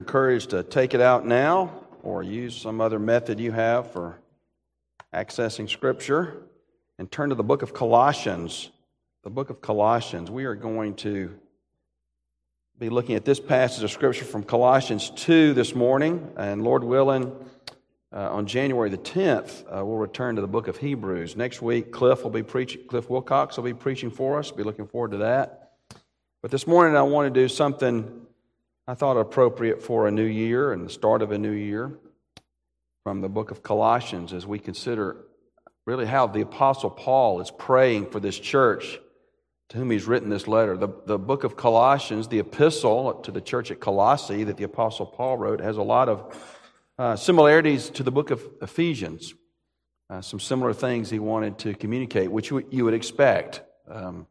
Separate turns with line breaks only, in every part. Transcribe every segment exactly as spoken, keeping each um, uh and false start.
Encouraged to take it out now or use some other method you have for accessing Scripture and turn to the book of Colossians. The book of Colossians. We are going to be looking at this passage of Scripture from Colossians two this morning, and Lord willing, uh, on January the tenth, uh, we'll return to the book of Hebrews. Next week, Cliff will be preaching. Cliff Wilcox will be preaching for us. Be looking forward to that. But this morning, I want to do something I thought appropriate for a new year and the start of a new year from the book of Colossians as we consider really how the Apostle Paul is praying for this church to whom he's written this letter. The, the book of Colossians, the epistle to the church at Colossae that the Apostle Paul wrote, has a lot of uh, similarities to the book of Ephesians. Uh, some similar things he wanted to communicate, which you, you would expect um,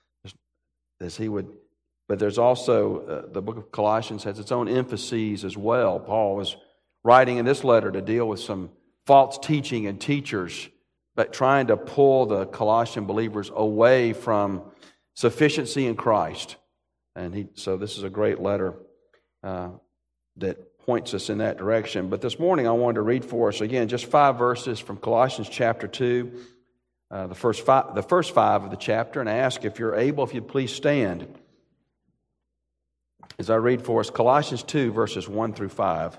as he would. But there's also, uh, the book of Colossians has its own emphases as well. Paul was writing in this letter to deal with some false teaching and teachers, but trying to pull the Colossian believers away from sufficiency in Christ. And he, so this is a great letter uh, that points us in that direction. But this morning I wanted to read for us, again, just five verses from Colossians chapter two, uh, the first five, the first five of the chapter, and I ask if you're able, if you'd please stand as I read for us Colossians two, verses one through five.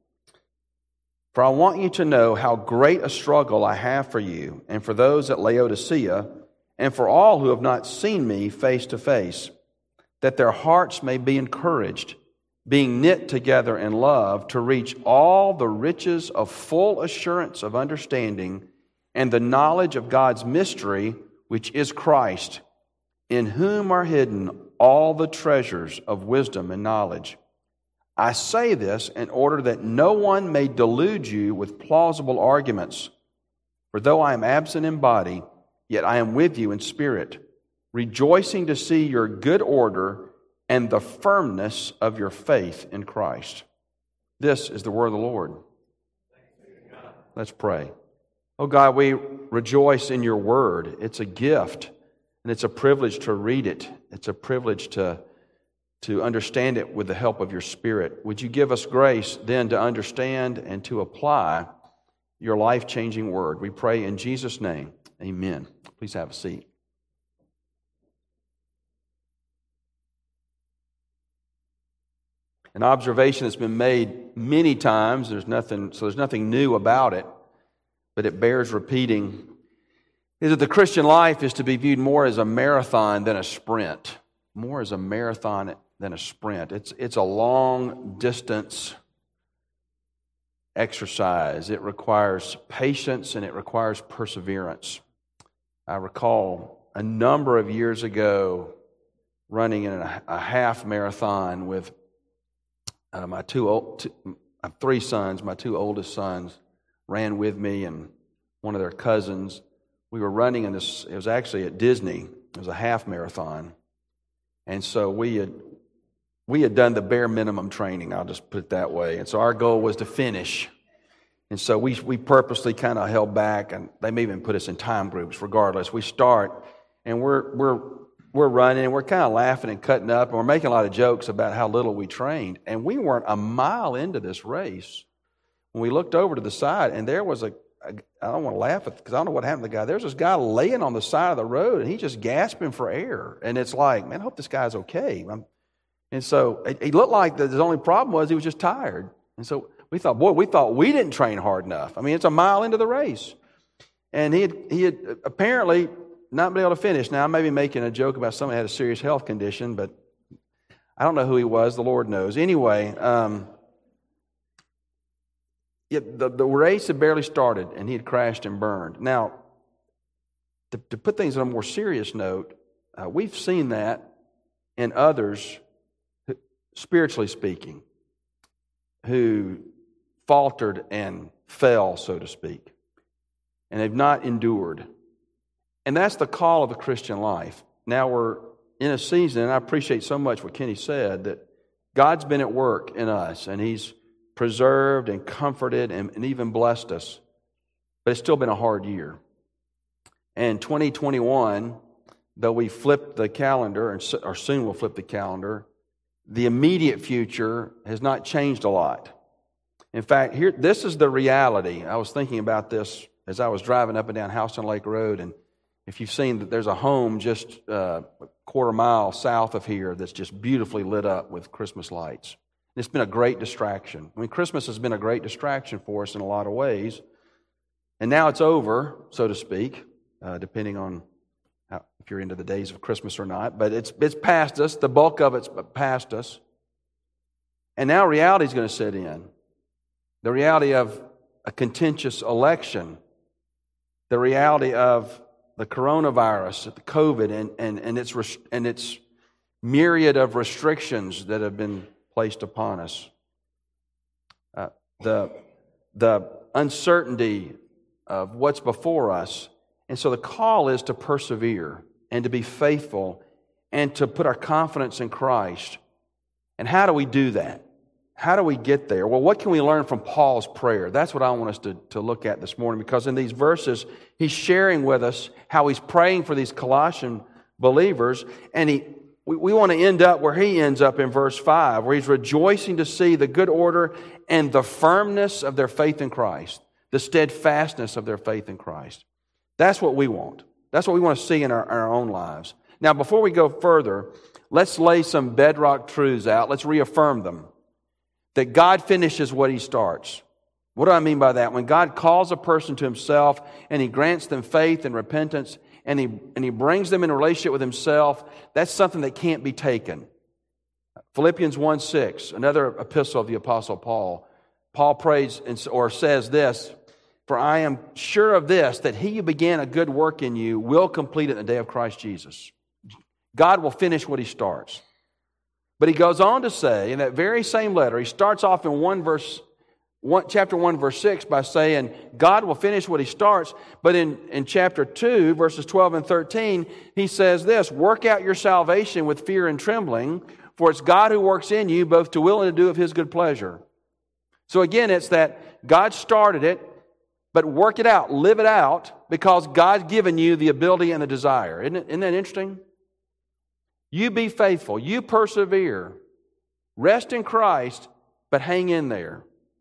For I want you to know how great a struggle I have for you and for those at Laodicea and for all who have not seen me face to face, that their hearts may be encouraged, being knit together in love, to reach all the riches of full assurance of understanding and the knowledge of God's mystery, which is Christ, in whom are hidden all the treasures of wisdom and knowledge. I say this in order that no one may delude you with plausible arguments. For though I am absent in body, yet I am with you in spirit, rejoicing to see your good order and the firmness of your faith in Christ. This is the word of the Lord. Let's pray. Oh God, we rejoice in your word. It's a gift. And it's a privilege to read it. It's a privilege to, to understand it with the help of your Spirit. Would you give us grace then to understand and to apply your life-changing word? We pray in Jesus' name. Amen. Please have a seat. An observation that's been made many times, there's nothing, so there's nothing new about it, but it bears repeating, is that the Christian life is to be viewed more as a marathon than a sprint. More as a marathon than a sprint. It's, it's a long distance exercise. It requires patience and it requires perseverance. I recall a number of years ago running in a, a half marathon with uh, my two, old, two my three sons. My two oldest sons ran with me and one of their cousins. We were running in this, it was actually at Disney. It was a half marathon. And so we had we had done the bare minimum training, I'll just put it that way. And so our goal was to finish. And so we we purposely kind of held back, and they may even put us in time groups regardless. We start and we're we're we're running and we're kind of laughing and cutting up and we're making a lot of jokes about how little we trained. And we weren't a mile into this race when we looked over to the side and there was a I don't want to laugh because I don't know what happened to the guy. There's this guy laying on the side of the road, and he's just gasping for air. And it's like, man, I hope this guy's okay. And so he looked like the only problem was he was just tired. And so we thought, boy, we thought we didn't train hard enough. I mean, it's a mile into the race. And he had, he had apparently not been able to finish. Now, I may be making a joke about somebody who had a serious health condition, but I don't know who he was. The Lord knows. Anyway, um, It, the, the race had barely started, and he had crashed and burned. Now, to, to put things on a more serious note, uh, we've seen that in others, spiritually speaking, who faltered and fell, so to speak, and they've not endured. And that's the call of the Christian life. Now we're in a season, and I appreciate so much what Kenny said, that God's been at work in us, and He's preserved and comforted and, and even blessed us. But it's still been a hard year. And twenty twenty-one, though we flipped the calendar, and so, or soon we'll flip the calendar, the immediate future has not changed a lot. In fact, here this is the reality. I was thinking about this as I was driving up and down Houston Lake Road, and if you've seen that there's a home just uh, a quarter mile south of here that's just beautifully lit up with Christmas lights. It's been a great distraction. I mean, Christmas has been a great distraction for us in a lot of ways. And now it's over, so to speak, uh, depending on how, if you're into the days of Christmas or not. But it's it's past us. The bulk of it's past us. And now reality is going to set in. The reality of a contentious election. The reality of the coronavirus, the COVID, and, and, and, its, and its myriad of restrictions that have been placed upon us. Uh, the, the uncertainty of what's before us. And so the call is to persevere and to be faithful and to put our confidence in Christ. And how do we do that? How do we get there? Well, what can we learn from Paul's prayer? That's what I want us to, to look at this morning, because in these verses, he's sharing with us how he's praying for these Colossian believers, and he we, we want to end up where he ends up in verse five, where he's rejoicing to see the good order and the firmness of their faith in Christ, the steadfastness of their faith in Christ. That's what we want. That's what we want to see in our, our own lives. Now, before we go further, let's lay some bedrock truths out. Let's reaffirm them. That God finishes what He starts. What do I mean by that? When God calls a person to Himself and He grants them faith and repentance and He, and he brings them in a relationship with Himself, that's something that can't be taken. Philippians one six, another epistle of the Apostle Paul. Paul prays or says this, "For I am sure of this, that He who began a good work in you will complete it in the day of Christ Jesus." God will finish what He starts. But he goes on to say, in that very same letter, he starts off in one verse, one, chapter one, verse six, by saying, God will finish what He starts. But in, in chapter two, verses twelve and thirteen, he says this, "Work out your salvation with fear and trembling, for it's God who works in you both to will and to do of His good pleasure." So again, it's that God started it, but work it out, live it out, because God's given you the ability and the desire. Isn't it, isn't that interesting? You be faithful. You persevere. Rest in Christ, but hang in there.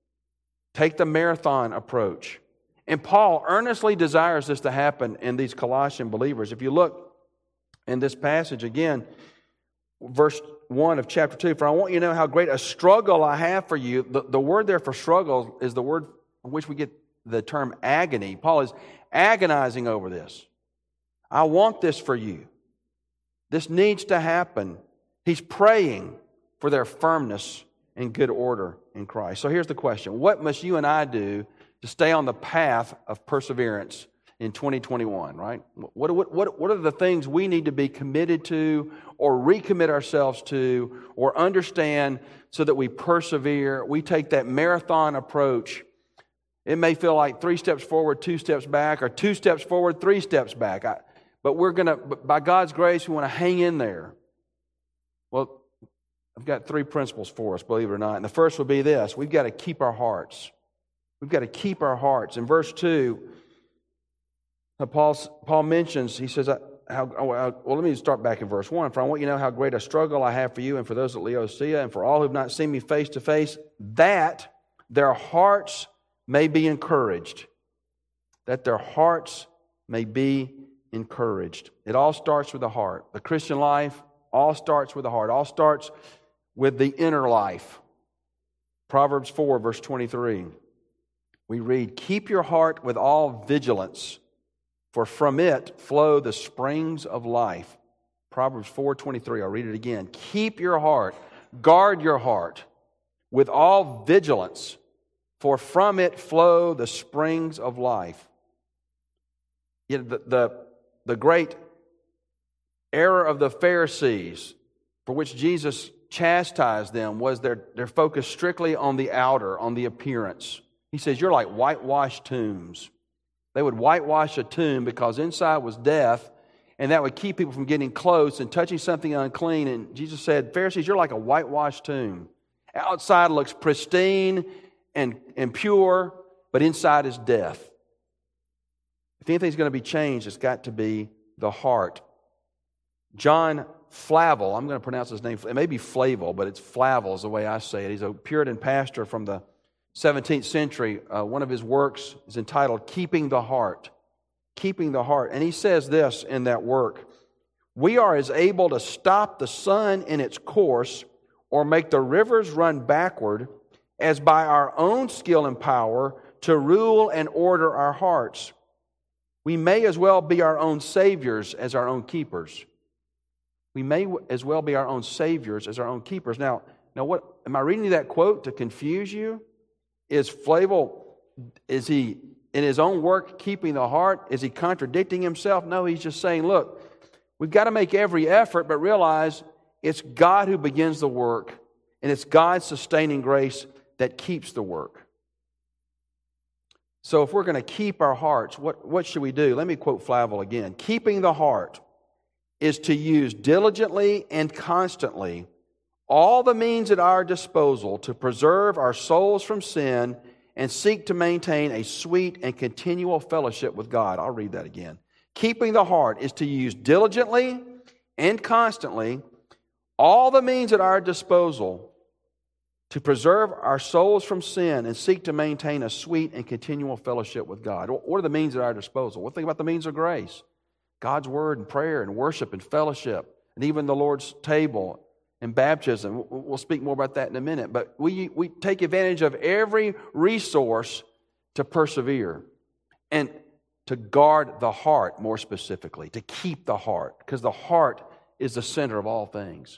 Take the marathon approach. And Paul earnestly desires this to happen in these Colossian believers. If you look in this passage again, verse one of chapter two, "For I want you to know how great a struggle I have for you." The, the word there for struggle is the word from which we get the term agony. Paul is agonizing over this. I want this for you. This needs to happen. He's praying for their firmness and good order in Christ. So here's the question. What must you and I do to stay on the path of perseverance in twenty twenty-one, right? What, what, what, what are the things we need to be committed to or recommit ourselves to or understand so that we persevere? We take that marathon approach. It may feel like three steps forward, two steps back, or two steps forward, three steps back. I, But we're going to, by God's grace, we want to hang in there. Well, I've got three principles for us, believe it or not. And the first will be this. We've got to keep our hearts. We've got to keep our hearts. In verse two, Paul, Paul mentions, he says, how, well, let me start back in verse one. "For I want you to know how great a struggle I have for you and for those at Laodicea and for all who have not seen me face to face, that their hearts may be encouraged." That their hearts may be encouraged. It all starts with the heart. The Christian life all starts with the heart. All starts with the inner life. Proverbs four, verse twenty-three. We read, "Keep your heart with all vigilance, for from it flow the springs of life." Proverbs four, twenty-three. I'll read it again. Keep your heart, guard your heart with all vigilance, for from it flow the springs of life. You know, the, the The great error of the Pharisees, for which Jesus chastised them, was their, their focus strictly on the outer, on the appearance. He says, you're like whitewashed tombs. They would whitewash a tomb because inside was death, and that would keep people from getting close and touching something unclean. And Jesus said, Pharisees, you're like a whitewashed tomb. Outside looks pristine and, and pure, but inside is death. If anything's going to be changed, it's got to be the heart. John Flavel. I'm going to pronounce his name. It may be Flavel, but it's Flavel is the way I say it. He's a Puritan pastor from the seventeenth century. Uh, one of his works is entitled Keeping the Heart. Keeping the Heart. And he says this in that work: we are as able to stop the sun in its course or make the rivers run backward as by our own skill and power to rule and order our hearts. We may as well be our own saviors as our own keepers. We may as well be our own saviors as our own keepers. Now, now what am I reading that quote to confuse you? Is Flavel, is he in his own work keeping the heart? Is he contradicting himself? No, he's just saying, look, we've got to make every effort, but realize it's God who begins the work, and it's God's sustaining grace that keeps the work. So if we're going to keep our hearts, what, what should we do? Let me quote Flavel again. Keeping the heart is to use diligently and constantly all the means at our disposal to preserve our souls from sin and seek to maintain a sweet and continual fellowship with God. I'll read that again. Keeping the heart is to use diligently and constantly all the means at our disposal to preserve our souls from sin and seek to maintain a sweet and continual fellowship with God. What are the means at our disposal? Well, think about the means of grace. God's Word and prayer and worship and fellowship and even the Lord's table and baptism. We'll speak more about that in a minute. But we, we take advantage of every resource to persevere and to guard the heart, more specifically, to keep the heart, because the heart is the center of all things.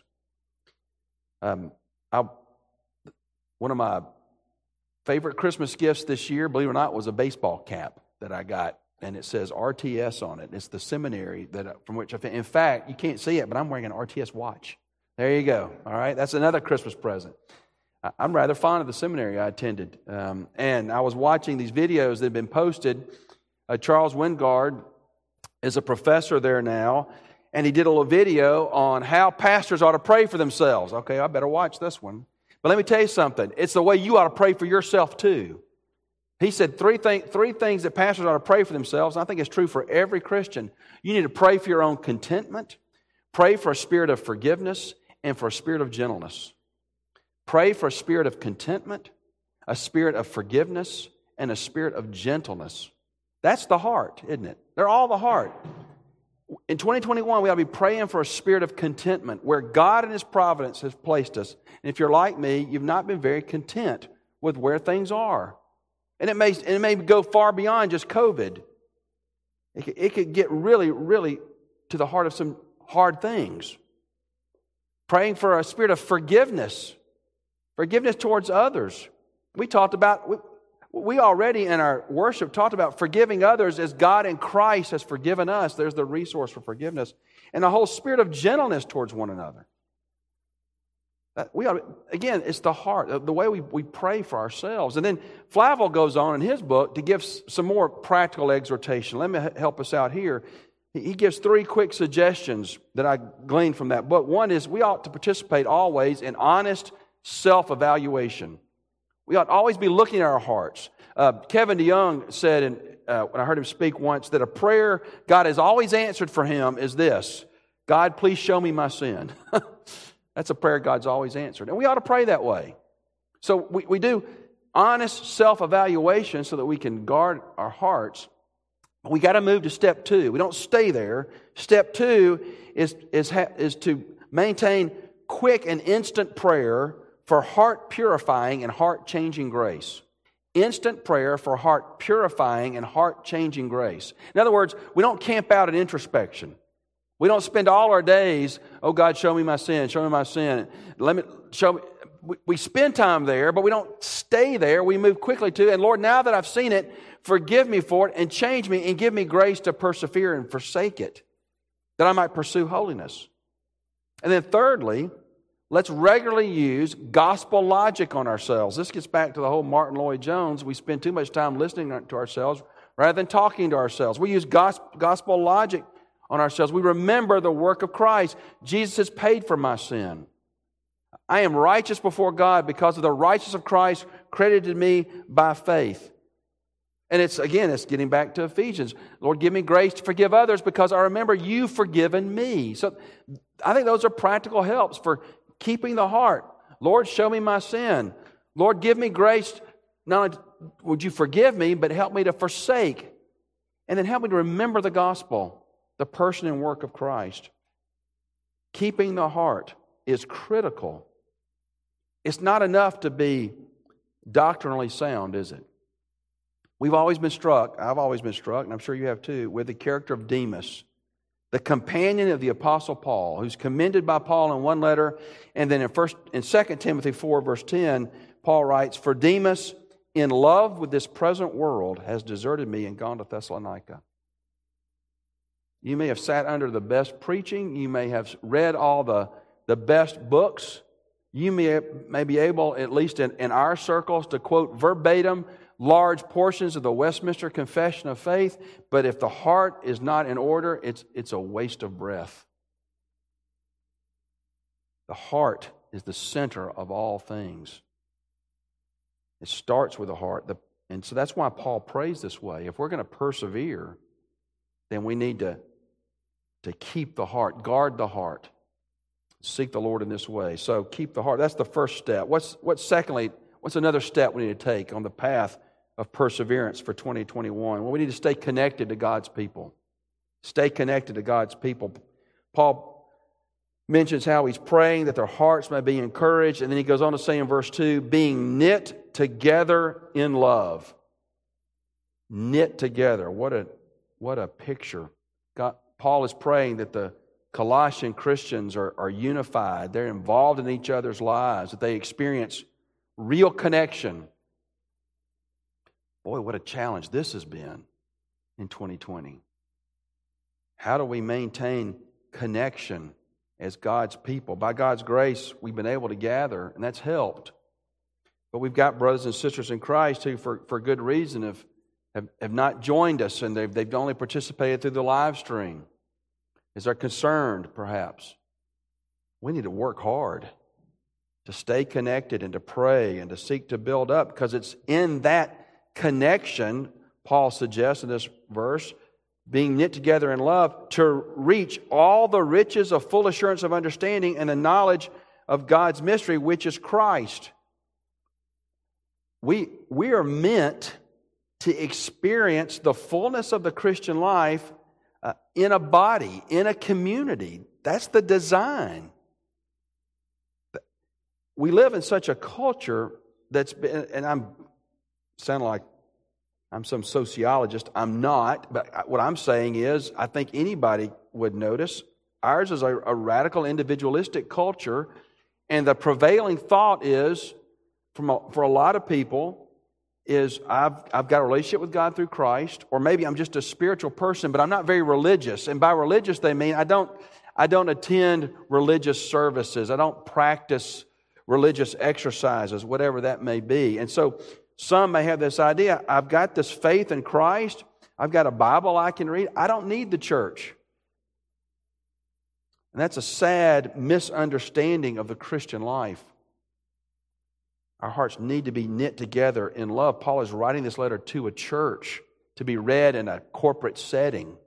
Um, I, one of my favorite Christmas gifts this year, believe it or not, was a baseball cap that I got, and it says R T S on it. It's the seminary that from which I. In fact, you can't see it, but I'm wearing an R T S watch. There you go. All right, that's another Christmas present. I'm rather fond of the seminary I attended, um, and I was watching these videos that had been posted. Uh, Charles Wingard is a professor there now, and he did a little video on how pastors ought to pray for themselves. Okay, I better watch this one. But let me tell you something. It's the way you ought to pray for yourself too. He said three, th- three things that pastors ought to pray for themselves. And I think it's true for every Christian. You need to pray for your own contentment, pray for a spirit of forgiveness, and for a spirit of gentleness. Pray for a spirit of contentment, a spirit of forgiveness, and a spirit of gentleness. That's the heart, isn't it? They're all the heart. In twenty twenty-one, we ought to be praying for a spirit of contentment where God in His providence has placed us. And if you're like me, you've not been very content with where things are. And it may, and it may go far beyond just COVID. It could, it could get really, really to the heart of some hard things. Praying for a spirit of forgiveness. Forgiveness towards others. We talked about... We, We already in our worship talked about forgiving others as God in Christ has forgiven us. There's the resource for forgiveness. And a whole spirit of gentleness towards one another. We ought to, again, it's the heart, the way we, we pray for ourselves. And then Flavel goes on in his book to give some more practical exhortation. Let me help us out here. He gives three quick suggestions that I gleaned from that book. One is we ought to participate always in honest self-evaluation. We ought to always be looking at our hearts. Uh, Kevin DeYoung said, in, uh, when I heard him speak once, that a prayer God has always answered for him is this: God, please show me my sin. That's a prayer God's always answered. And we ought to pray that way. So we, we do honest self-evaluation so that we can guard our hearts. But we got to move to step two. We don't stay there. Step two is, is, ha- is to maintain quick and instant prayer for heart purifying and heart changing grace. Instant prayer for heart purifying and heart changing grace. In other words, we don't camp out at introspection. We don't spend all our days, oh God, show me my sin, show me my sin. Let me show me. We, we spend time there, but we don't stay there. We move quickly to, and Lord, now that I've seen it, forgive me for it and change me and give me grace to persevere and forsake it, that I might pursue holiness. And then thirdly, let's regularly use gospel logic on ourselves. This gets back to the whole Martin Lloyd-Jones. We spend too much time listening to ourselves rather than talking to ourselves. We use gospel logic on ourselves. We remember the work of Christ. Jesus has paid for my sin. I am righteous before God because of the righteousness of Christ credited me by faith. And it's, again, it's getting back to Ephesians. Lord, give me grace to forgive others because I remember you've forgiven me. So I think those are practical helps for keeping the heart. Lord, show me my sin. Lord, give me grace. Not only would you forgive me, but help me to forsake. And then help me to remember the gospel, the person and work of Christ. Keeping the heart is critical. It's not enough to be doctrinally sound, is it? We've always been struck, I've always been struck, and I'm sure you have too, with the character of Demas, the companion of the Apostle Paul, who's commended by Paul in one letter, and then in first in Second Timothy four, verse ten, Paul writes, "For Demas, in love with this present world, has deserted me and gone to Thessalonica." You may have sat under the best preaching, you may have read all the, the best books, you may, may be able, at least in, in our circles, to quote verbatim large portions of the Westminster Confession of Faith, but if the heart is not in order, it's, it's a waste of breath. The heart is the center of all things. It starts with the heart. The, and so that's why Paul prays this way. If we're going to persevere, then we need to, to keep the heart, guard the heart, seek the Lord in this way. So keep the heart. That's the first step. What's, what's secondly, what's another step we need to take on the path of perseverance for twenty twenty-one? Well, we need to stay connected to God's people. Stay connected to God's people. Paul mentions how he's praying that their hearts may be encouraged, and then he goes on to say in verse two, being knit together in love. Knit together. What a, what a picture. God, Paul is praying that the Colossian Christians are, are unified. They're involved in each other's lives, that they experience real connection. Boy, what a challenge this has been in twenty twenty. How do we maintain connection as God's people? By God's grace, we've been able to gather, and that's helped. But we've got brothers and sisters in Christ who, for, for good reason, have, have, have not joined us, and they've, they've only participated through the live stream. As they're concerned, perhaps. We need to work hard to stay connected and to pray and to seek to build up, because it's in that connection, Paul suggests in this verse, being knit together in love, to reach all the riches of full assurance of understanding and the knowledge of God's mystery, which is Christ. We, we are meant to experience the fullness of the Christian life uh, in a body, in a community. That's the design. We live in such a culture that's been, and I'm sound like I'm some sociologist. I'm not, but what I'm saying is, I think anybody would notice, ours is a, a radical individualistic culture, and the prevailing thought is, from a, for a lot of people, is I've, I've got a relationship with God through Christ, or maybe I'm just a spiritual person, but I'm not very religious. And by religious, they mean I don't, I don't attend religious services. I don't practice religious exercises, whatever that may be. And so some may have this idea, I've got this faith in Christ, I've got a Bible I can read, I don't need the church. And that's a sad misunderstanding of the Christian life. Our hearts need to be knit together in love. Paul is writing this letter to a church to be read in a corporate setting.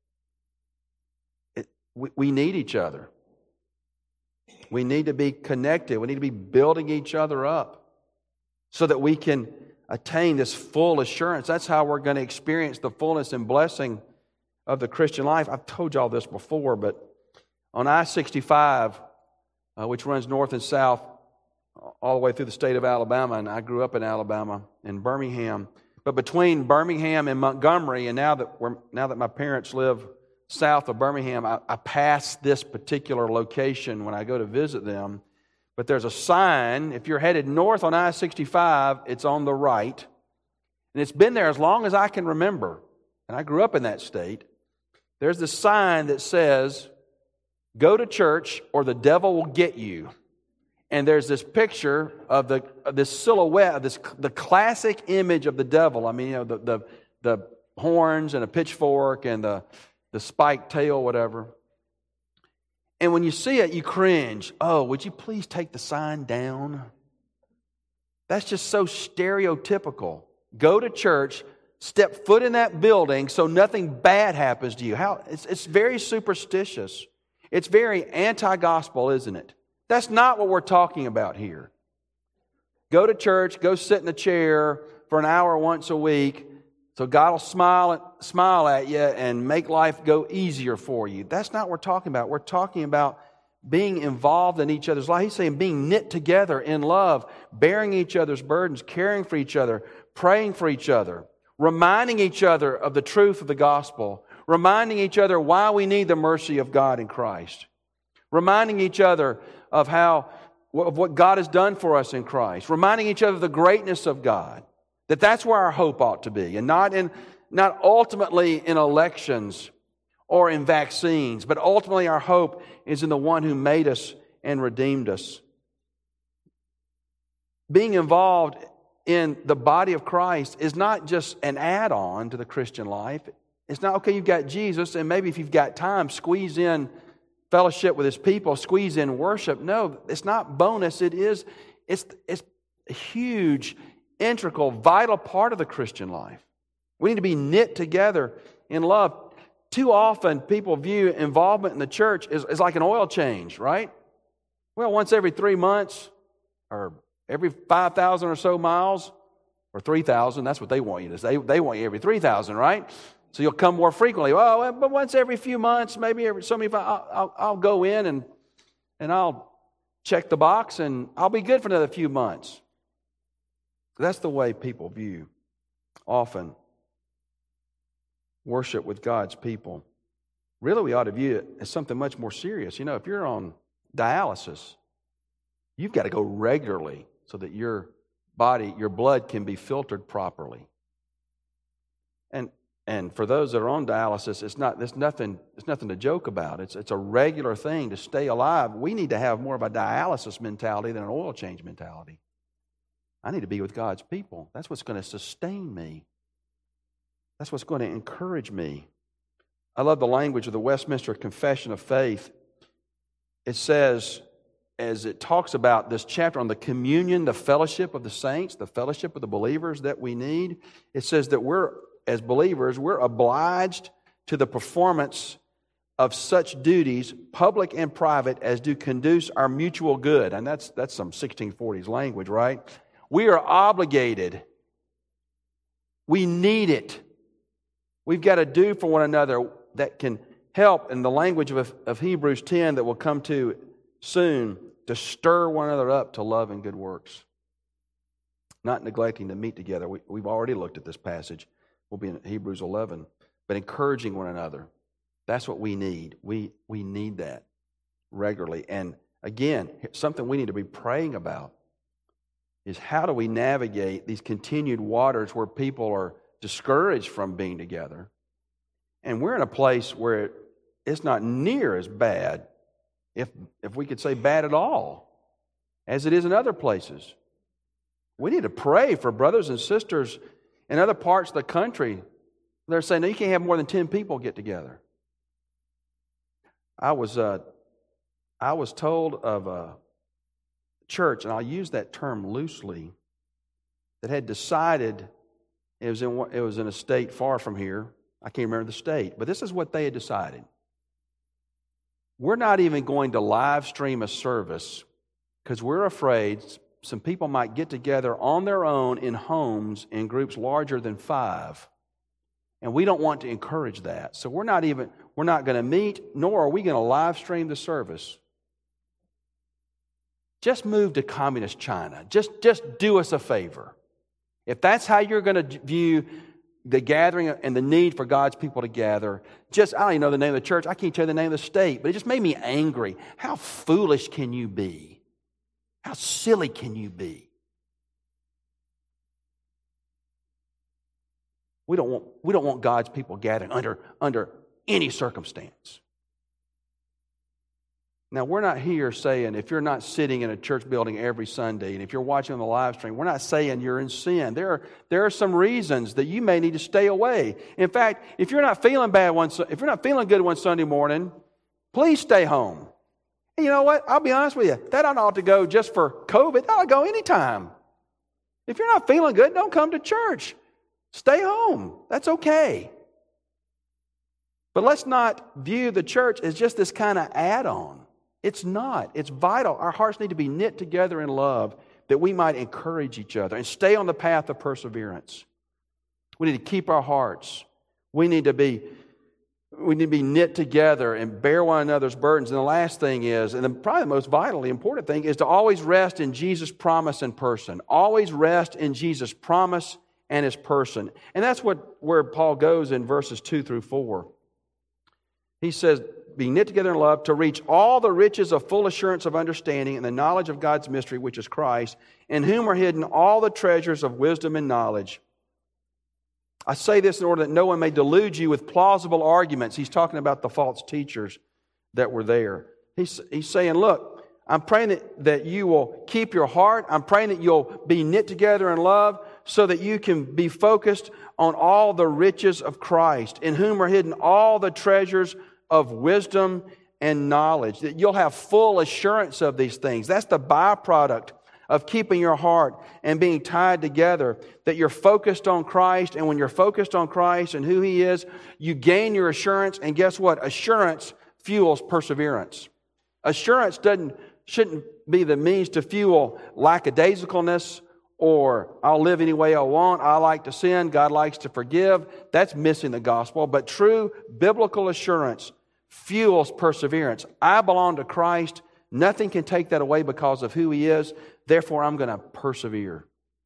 It, we, we need each other. We need to be connected. We need to be building each other up so that we can attain this full assurance. That's how we're going to experience the fullness and blessing of the Christian life. I've told you all this before, but on I sixty-five, uh, which runs north and south all the way through the state of Alabama, and I grew up in Alabama, in Birmingham. But between Birmingham and Montgomery, and now that we're now that my parents live south of Birmingham, I, I pass this particular location when I go to visit them. But there's a sign, if you're headed north on I sixty-five, it's on the right. And it's been there as long as I can remember. And I grew up in that state. There's this sign that says, go to church or the devil will get you. And there's this picture of the of this silhouette, of this the classic image of the devil. I mean, you know, the the, the horns and a pitchfork and the, the spiked tail, whatever. And when you see it, you cringe. Oh, would you please take the sign down? That's just so stereotypical. Go to church. step foot in that building so nothing bad happens to you. How it's, it's very superstitious. It's very anti-gospel, isn't it? That's not what we're talking about here. Go to church, go sit in a chair for an hour once a week so God will smile, smile at you and make life go easier for you. That's not what we're talking about. We're talking about being involved in each other's life. He's saying being knit together in love, bearing each other's burdens, caring for each other, praying for each other, reminding each other of the truth of the gospel, reminding each other why we need the mercy of God in Christ, reminding each other of how of what God has done for us in Christ, reminding each other of the greatness of God, that that's where our hope ought to be, and not in not ultimately in elections or in vaccines, but ultimately our hope is in the one who made us and redeemed us. Being involved in the body of Christ is not just an add-on to the Christian life. It's not, okay, you've got Jesus, and maybe if you've got time, squeeze in fellowship with His people, squeeze in worship. No, it's not bonus. It is, it's, it's a huge, integral, vital part of the Christian life. We need to be knit together in love. Too often, people view involvement in the church as, as like an oil change, right? Well, once every three months, or every five thousand or so miles, or three thousand, that's what they want you to say. They want you every three thousand, right? So you'll come more frequently. Well, but once every few months, maybe every so many, I'll, I'll, I'll go in and, and I'll check the box and I'll be good for another few months. That's the way people view often worship with God's people. Really, we ought to view it as something much more serious. You know, if you're on dialysis, you've got to go regularly so that your body, your blood can be filtered properly. And and for those that are on dialysis, it's not it's nothing it's nothing to joke about. It's it's a regular thing to stay alive. We need to have more of a dialysis mentality than an oil change mentality. I need to be with God's people. That's what's going to sustain me. That's what's going to encourage me. I love the language of the Westminster Confession of Faith. It says, as it talks about this chapter on the communion, the fellowship of the saints, the fellowship of the believers that we need, it says that we're, as believers, we're obliged to the performance of such duties, public and private, as do conduce our mutual good. And that's, that's some sixteen forties language, right? We are obligated. We need it. We've got to do for one another that can help, in the language of, of Hebrews ten that we'll come to soon, to stir one another up to love and good works. Not neglecting to meet together. We, we've already looked at this passage. We'll be in Hebrews eleven. But encouraging one another. That's what we need. We, we need that regularly. And again, something we need to be praying about is how do we navigate these continued waters where people are discouraged from being together. And we're in a place where it's not near as bad, if if we could say bad at all, as it is in other places. We need to pray for brothers and sisters in other parts of the country. They're saying, no, you can't have more than ten people get together. I was uh, I was told of a church, and I'll use that term loosely, that had decided. It was in it was in a state far from here. I can't remember the state, but this is what they had decided. We're not even going to live stream a service because we're afraid some people might get together on their own in homes in groups larger than five, and we don't want to encourage that. So we're not even we're not going to meet, nor are we going to live stream the service. Just move to communist China. Just just do us a favor. If that's how you're going to view the gathering and the need for God's people to gather, just, I don't even know the name of the church. I can't tell you the name of the state, but it just made me angry. How foolish can you be? How silly can you be? We don't want, we don't want God's people gathering under, under any circumstance. Now, we're not here saying if you're not sitting in a church building every Sunday and if you're watching on the live stream, we're not saying you're in sin. There are, there are some reasons that you may need to stay away. In fact, if you're not feeling bad one, if you're not feeling good one Sunday morning, please stay home. And you know what? I'll be honest with you. That ought to go just for COVID. That ought to go anytime. If you're not feeling good, don't come to church. Stay home. That's okay. But let's not view the church as just this kind of add-on. It's not. It's vital. Our hearts need to be knit together in love that we might encourage each other and stay on the path of perseverance. We need to keep our hearts. We need to be, we need to be knit together and bear one another's burdens. And the last thing is, and the, probably the most vitally important thing, is to always rest in Jesus' promise and person. Always rest in Jesus' promise and His person. And that's what where Paul goes in verses two through four. He says, be knit together in love to reach all the riches of full assurance of understanding and the knowledge of God's mystery, which is Christ, in whom are hidden all the treasures of wisdom and knowledge. I say this in order that no one may delude you with plausible arguments. He's talking about the false teachers that were there. He's, he's saying, look, I'm praying that, that you will keep your heart. I'm praying that you'll be knit together in love so that you can be focused on all the riches of Christ, in whom are hidden all the treasures of wisdom and knowledge. That you'll have full assurance of these things. That's the byproduct of keeping your heart and being tied together, that you're focused on Christ, and when you're focused on Christ and who He is, you gain your assurance, and guess what? Assurance fuels perseverance. Assurance doesn't shouldn't be the means to fuel lackadaisicalness or I'll live any way I want, I like to sin, God likes to forgive. That's missing the gospel. But true biblical assurance fuels perseverance. I belong to Christ. Nothing can take that away because of who He is. Therefore, I'm going to persevere.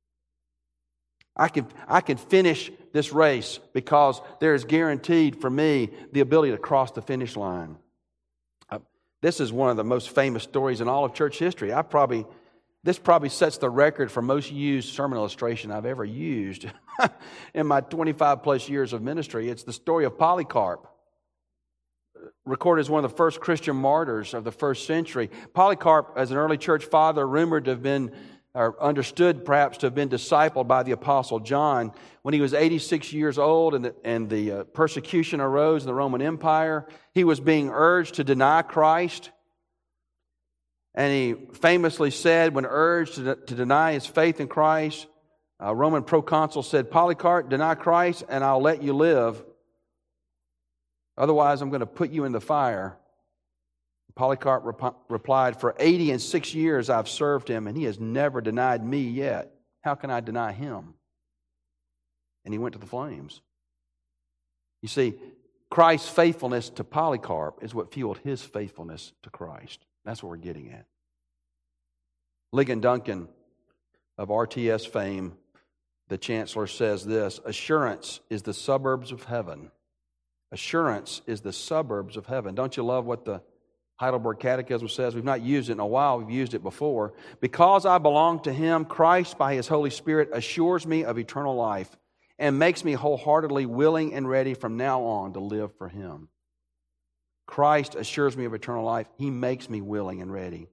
I can, I can finish this race because there is guaranteed for me the ability to cross the finish line. Uh, this is one of the most famous stories in all of church history. I probably, this probably sets the record for most used sermon illustration I've ever used in my twenty-five plus years of ministry. It's the story of Polycarp, recorded as one of the first Christian martyrs of the first century. Polycarp, as an early church father, rumored to have been, or understood perhaps to have been discipled by the Apostle John. When he was eighty-six years old and the, and the uh, persecution arose in the Roman Empire, he was being urged to deny Christ. And he famously said, when urged to, to deny his faith in Christ, a Roman proconsul said, Polycarp, deny Christ and I'll let you live. Otherwise, I'm going to put you in the fire. Polycarp rep- replied, for eighty and six years I've served him, and he has never denied me yet. How can I deny him? And he went to the flames. You see, Christ's faithfulness to Polycarp is what fueled his faithfulness to Christ. That's what we're getting at. Ligon Duncan of R T S fame, the chancellor, says this, assurance is the suburbs of heaven. Assurance is the suburbs of heaven. Don't you love what the Heidelberg Catechism says? We've not used it in a while. We've used it before. Because I belong to Him, Christ, by His Holy Spirit, assures me of eternal life and makes me wholeheartedly willing and ready from now on to live for Him. Christ assures me of eternal life. He makes me willing and ready.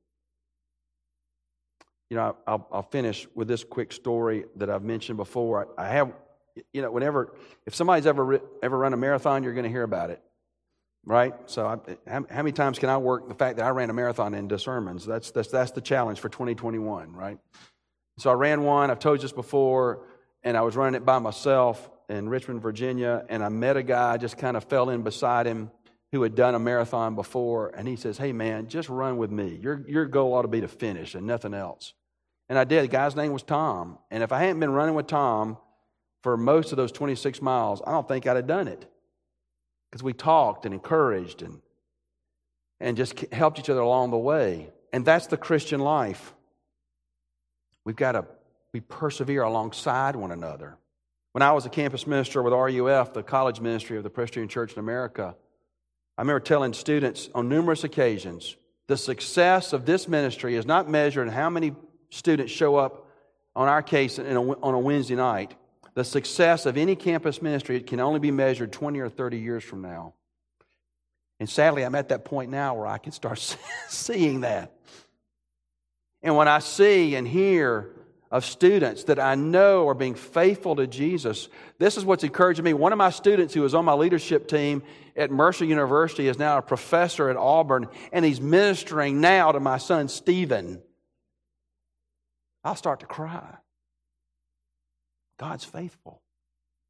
You know, I'll, I'll finish with this quick story that I've mentioned before. I have... You know, whenever, if somebody's ever ever run a marathon, you're going to hear about it, right? So, I, how, how many times can I work the fact that I ran a marathon into sermons? That's that's that's the challenge for twenty twenty-one, right? So I ran one. I've told you this before, and I was running it by myself in Richmond, Virginia, and I met a guy. I just kind of fell in beside him who had done a marathon before, and he says, "Hey, man, just run with me. Your your goal ought to be to finish and nothing else." And I did. The guy's name was Tom, and if I hadn't been running with Tom for most of those twenty-six miles, I don't think I'd have done it. Because we talked and encouraged and, and just helped each other along the way. And that's the Christian life. We've got to we persevere alongside one another. When I was a campus minister with R U F, the college ministry of the Presbyterian Church in America, I remember telling students on numerous occasions, the success of this ministry is not measured in how many students show up, on our case, in a, on a Wednesday night. The success of any campus ministry can only be measured twenty or thirty years from now. And sadly, I'm at that point now where I can start seeing that. And when I see and hear of students that I know are being faithful to Jesus, this is what's encouraging me. One of my students who was on my leadership team at Mercer University is now a professor at Auburn, and he's ministering now to my son, Stephen. I'll start to cry. God's faithful.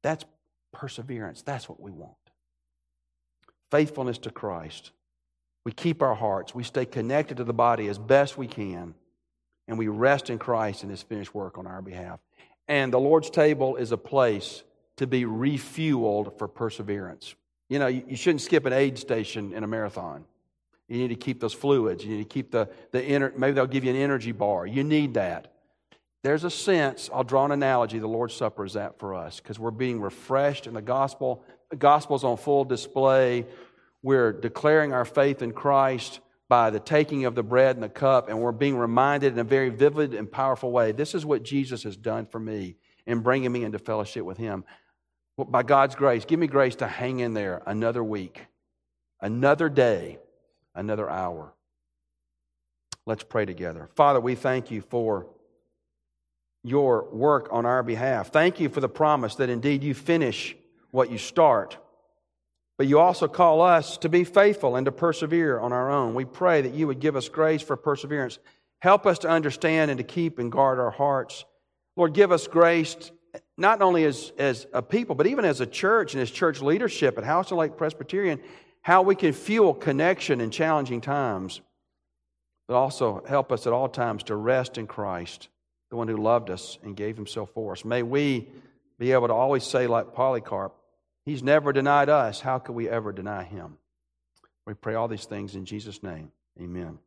That's perseverance. That's what we want. Faithfulness to Christ. We keep our hearts. We stay connected to the body as best we can. And we rest in Christ and His finished work on our behalf. And the Lord's table is a place to be refueled for perseverance. You know, you, you shouldn't skip an aid station in a marathon. You need to keep those fluids. You need to keep the, the ener- maybe they'll give you an energy bar. You need that. There's a sense, I'll draw an analogy, the Lord's Supper is that for us, because we're being refreshed in the gospel. The gospel's on full display. We're declaring our faith in Christ by the taking of the bread and the cup, and we're being reminded in a very vivid and powerful way, this is what Jesus has done for me in bringing me into fellowship with Him. Well, by God's grace, give me grace to hang in there another week, another day, another hour. Let's pray together. Father, we thank You for Your work on our behalf. Thank You for the promise that indeed You finish what You start. But You also call us to be faithful and to persevere on our own. We pray that You would give us grace for perseverance. Help us to understand and to keep and guard our hearts. Lord, give us grace not only as, as a people, but even as a church and as church leadership at House and Lake Presbyterian, how we can fuel connection in challenging times. But also help us at all times to rest in Christ, the one who loved us and gave Himself for us. May we be able to always say like Polycarp, He's never denied us. How could we ever deny Him? We pray all these things in Jesus' name. Amen.